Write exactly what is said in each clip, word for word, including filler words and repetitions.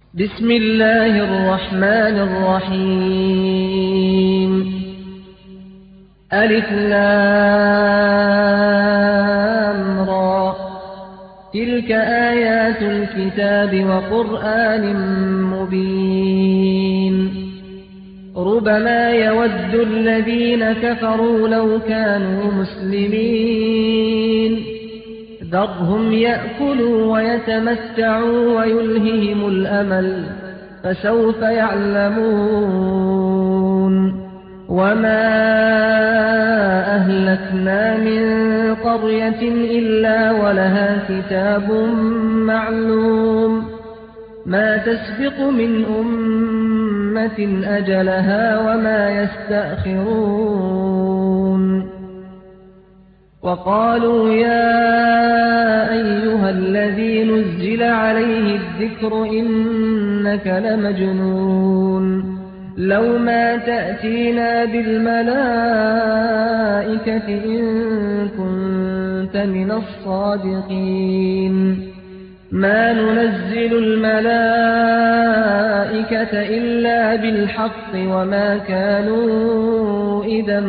بسم الله الرحمن الرحيم. ألف لام را، تلك آيات الكتاب وقرآن مبين. ربما يود الذين كفروا لو كانوا مسلمين، ذرهم يأكلوا ويتمتعوا ويلههم الأمل، فسوف يعلمون. وما أهلكنا من قرية إلا ولها كتاب معلوم، ما تسبق من أمة أجلها وما يستأخرون. وقالوا يا أيها الذي نزل عليه الذكر إنك لمجنون، لو ما تأتينا بالملائكة إن كنت من الصادقين. ما ننزل الملائكة إلا بالحق وما كانوا إذا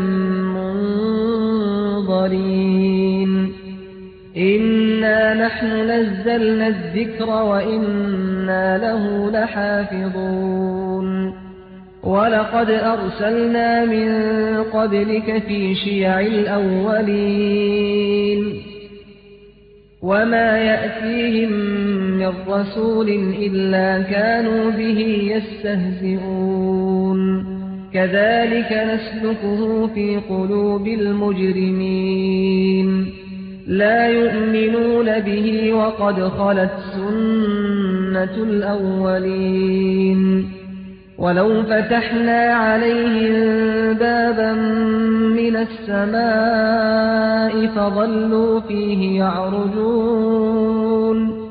منظرين. إنا نحن نزلنا الذكر وإنا له لحافظون. ولقد أرسلنا من قبلك في شيع الأولين، وما يأتيهم من رسول إلا كانوا به يستهزئون. كذلك نسلكه في قلوب المجرمين، لا يؤمنون به وقد خلت سنة الأولين. ولو فتحنا عليهم بابا من السماء فظلوا فيه يعرجون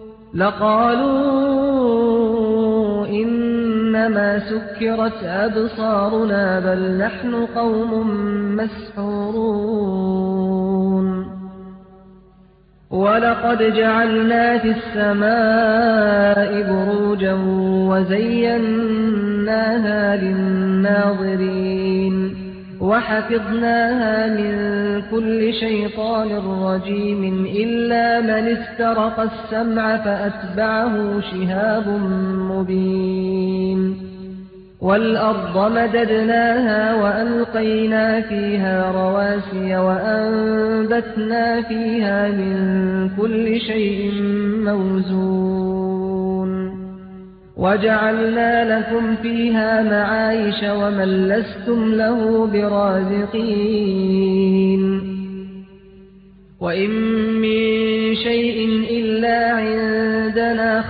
لقالوا إنما سكرت أبصارنا بل نحن قوم مسحورون. ولقد جعلنا في السماء بروجا وزيناها للناظرين وحفظناها من كل شيطان رجيم إلا من استرق السمع فأتبعه شهاب مبين. والأرض مددناها وألقينا فيها رواسي وأنبتنا فيها من كل شيء موزون. وجعلنا لكم فيها معايش ومن لستم له برازقين. وإن من شيء إلا عندنا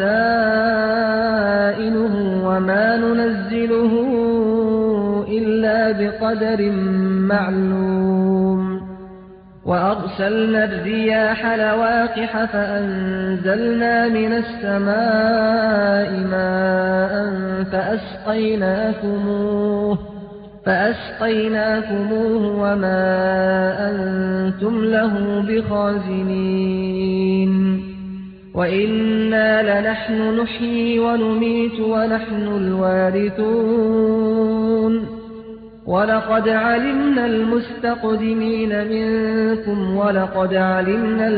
خزائنه وما ننزله إلا بقدر معلوم. وأرسلنا الرياح لواقح فأنزلنا من السماء ماء فأسقيناكموه فأسقيناكموه وما أنتم له بخازنين. وإنا لنحن نحيي ونميت ونحن الوارثون. ولقد علمنا المستقدمين منكم ولقد علمنا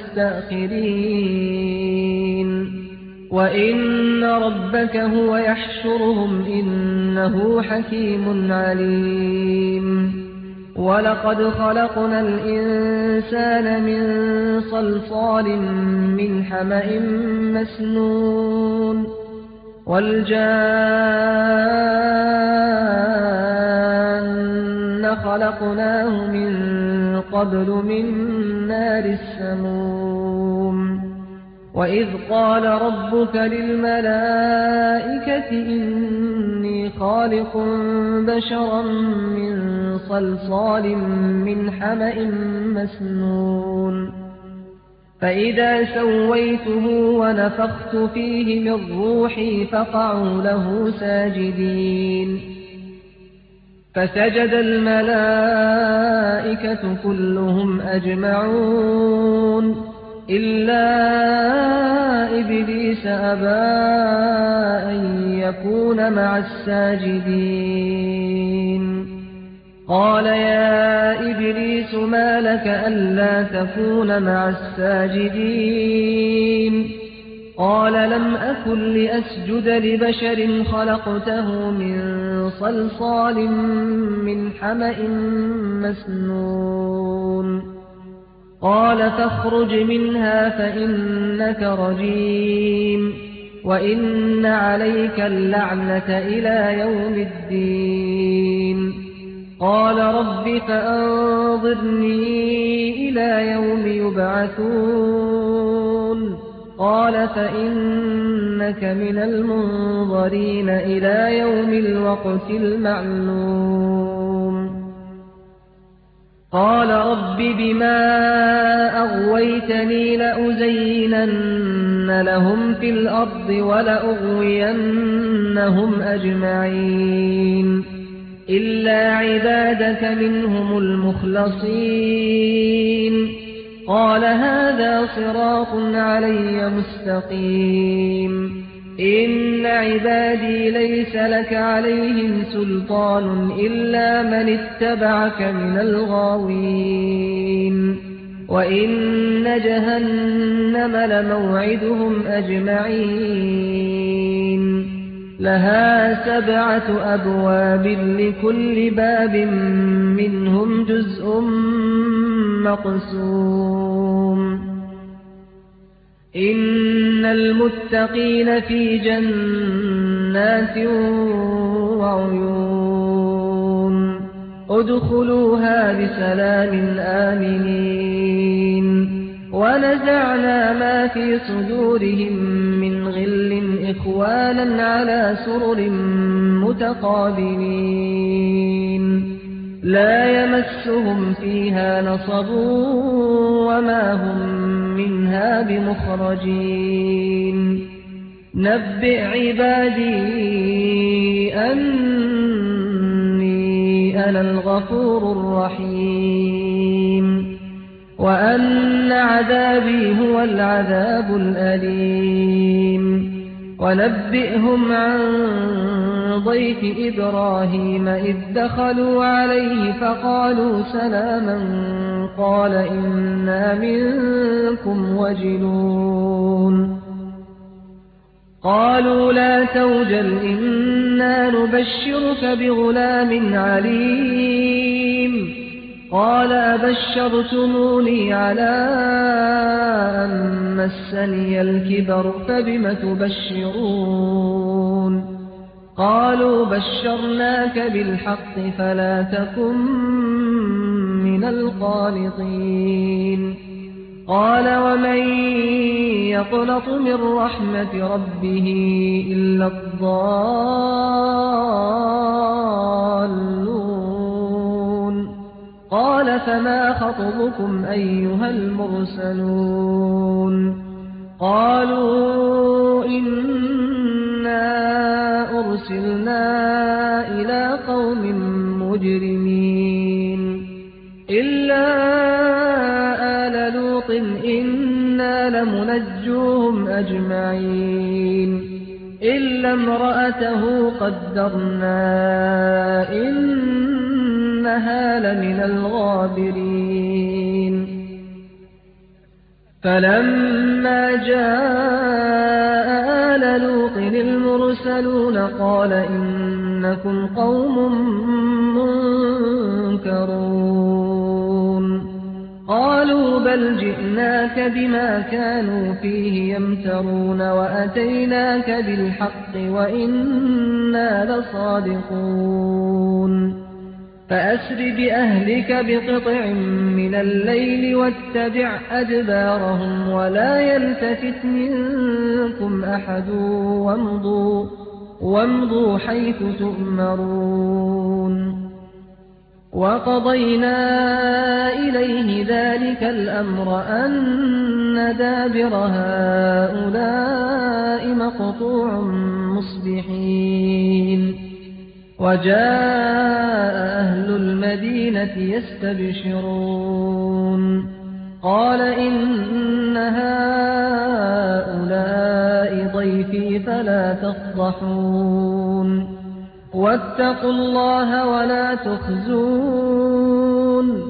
المستأخرين. وإن ربك هو يحشرهم إنه حكيم عليم. ولقد خلقنا الإنسان من صلصال من حمأ مسنون والجان خلقناه من قبل من نار السموم. وإذ قال ربك للملائكة إني خالق بشرا من صلصال من حمأ مسنون فإذا سويته ونفخت فيه من روحي فقعوا له ساجدين. فسجد الملائكة كلهم أجمعون إلا إبليس أبى أن يكون مع الساجدين قال يا إبليس ما لك ألا تكون مع الساجدين قال لم أكن لأسجد لبشر خلقته من صلصال من حمأ مسنون قال فاخرج منها فإنك رجيم وإن عليك اللعنة إلى يوم الدين قال رب فأنظرني إلى يوم يبعثون قال فإنك من المنظرين إلى يوم الوقت المعلوم قال رب بما أغويتني لأزينن لهم في الأرض ولأغوينهم أجمعين إلا عبادك منهم المخلصين قال هذا صراط علي مستقيم إن عبادي ليس لك عليهم سلطان إلا من اتبعك من الغاوين وإن جهنم لموعدهم أجمعين لها سبعة أبواب لكل باب منهم جزء مقسوم إن المتقين في جنات وعيون ادخلوها بسلام آمنين ونزعنا ما في صدورهم من غل إخوانا على سرر متقابلين لا يمسهم فيها نصب وما هم منها بمخرجين نبئ عبادي أني أنا الغفور الرحيم وأن عذابي هو العذاب الأليم ونبئهم عن ضيف إبراهيم إذ دخلوا عليه فقالوا سلاما قال إنا منكم وجلون قالوا لا توجل إنا نبشرك بغلام عليم قال أبشرتموني على أن مسني الكبر فبم تبشرون قالوا بشرناك بالحق فلا تكن من القانطين قال ومن يقنط من رحمة ربه إلا الضالون قال فما خطبكم أيها المرسلون قالوا إنا أرسلنا إلى قوم مجرمين إلا آل لوط إنا لمنجوهم أجمعين إلا امرأته قدرنا إنها لمن الغابرين فلما جاء آل لوط المرسلون قال إنكم قوم منكرون قالوا بل جئناك بما كانوا فيه يمترون وأتيناك بالحق وإنا لصادقون فأسر بأهلك بقطع من الليل واتبع أدبارهم ولا يلتفت منكم أحد وامضوا, وامضوا حيث تؤمرون وقضينا إليه ذلك الأمر أن دابر هؤلاء مقطوع مصبحين وجاء أهل المدينة يستبشرون قال إن هؤلاء ضيفي فلا تفضحون واتقوا الله ولا تخزون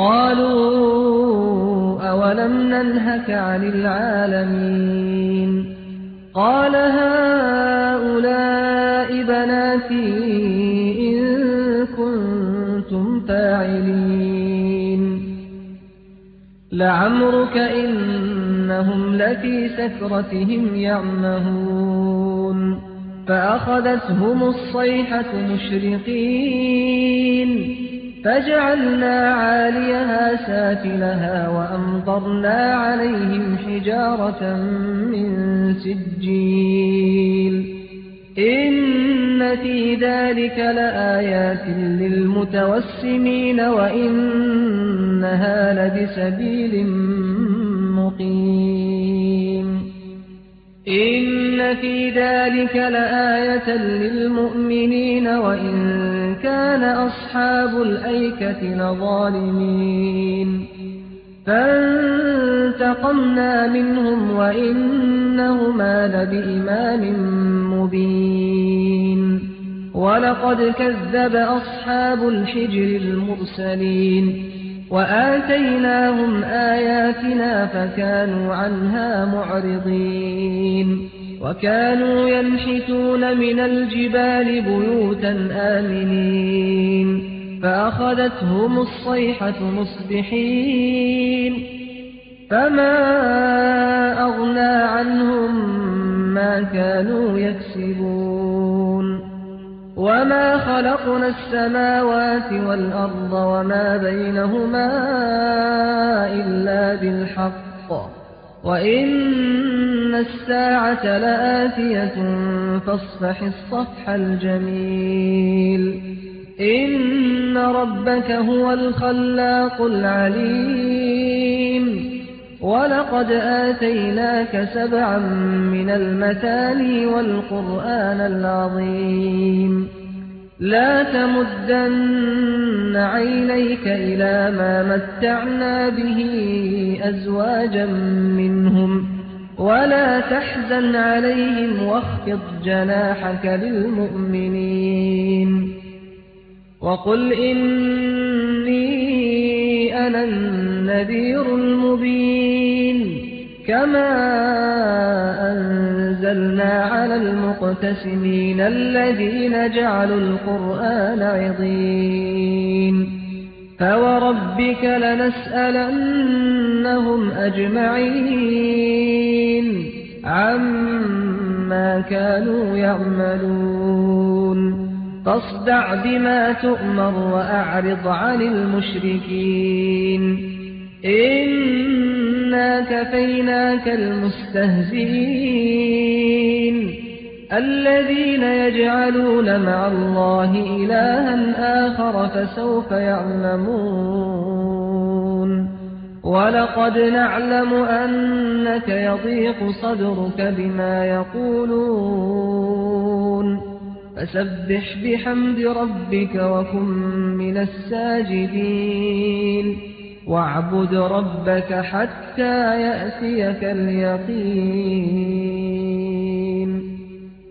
قالوا أولم ننهك عن العالمين قال هؤلاء بناتي إن كنتم فاعلين لعمرك إنهم لفي سكرتهم يعمهون فأخذتهم الصيحة مشرقين فجعلنا عاليها سافلها وأمطرنا عليهم حجارة من سجيل إن في ذلك لآيات للمتوسمين وإنها لبسبيل مقيم إن في ذلك لآية للمؤمنين وإن كان أصحاب الأيكة لظالمين فانتقمنا منهم وإنهما لبإمام مبين ولقد كذب أصحاب الحجر المرسلين وآتيناهم آياتنا فكانوا عنها معرضين وكانوا ينحتون من الجبال بيوتا آمنين فأخذتهم الصيحة مصبحين فما أغنى عنهم ما كانوا يكسبون وما خلقنا السماوات والأرض وما بينهما إلا بالحق وإن الساعة لآتية فاصفح الصفح الجميل إن ربك هو الخلاق العليم ولقد آتيناك سبعا من المثاني والقرآن العظيم لا تمدن عينيك إلى ما متعنا به أزواجا منهم ولا تحزن عليهم واخفض جناحك للمؤمنين وقل إني أنا النذير المبين كما أنزلنا على المقتسمين الذين جعلوا القرآن عضين فوربك لنسألنهم أجمعين عما كانوا يعملون فاصدع بما تؤمر وأعرض عن المشركين إنا كفيناك المستهزئين الذين يجعلون مع الله إلها آخر فسوف يعلمون ولقد نعلم أنك يضيق صدرك بما يقولون فسبح بحمد ربك وكن من الساجدين واعبد ربك حتى يأتيك اليقين